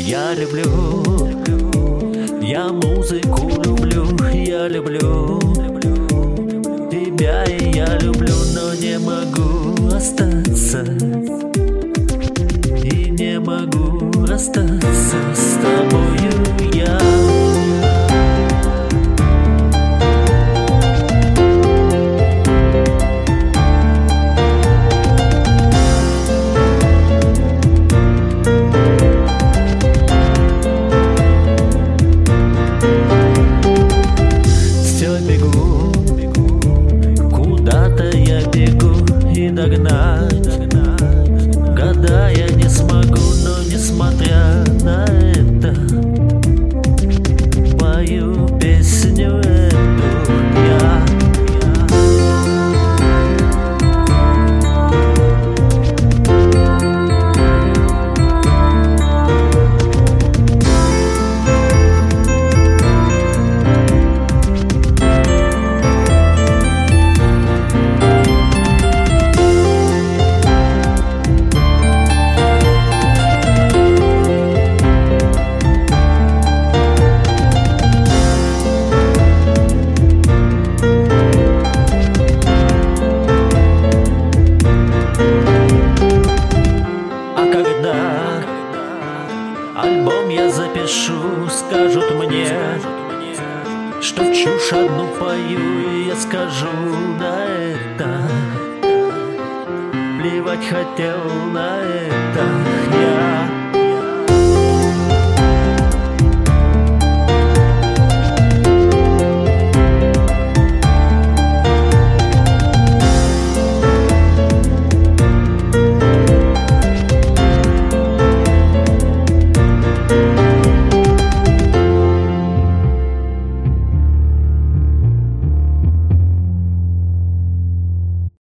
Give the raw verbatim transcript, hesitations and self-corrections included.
Я люблю, я музыку люблю, я люблю тебя, и я люблю, но не могу остаться, и не могу расстаться с тобою я. Догнать, года я не смогу, но несмотря на это пою песню эту я. Альбом я запишу, скажут мне, что в чушь одну пою, и я скажу на это. Плевать хотел на это я.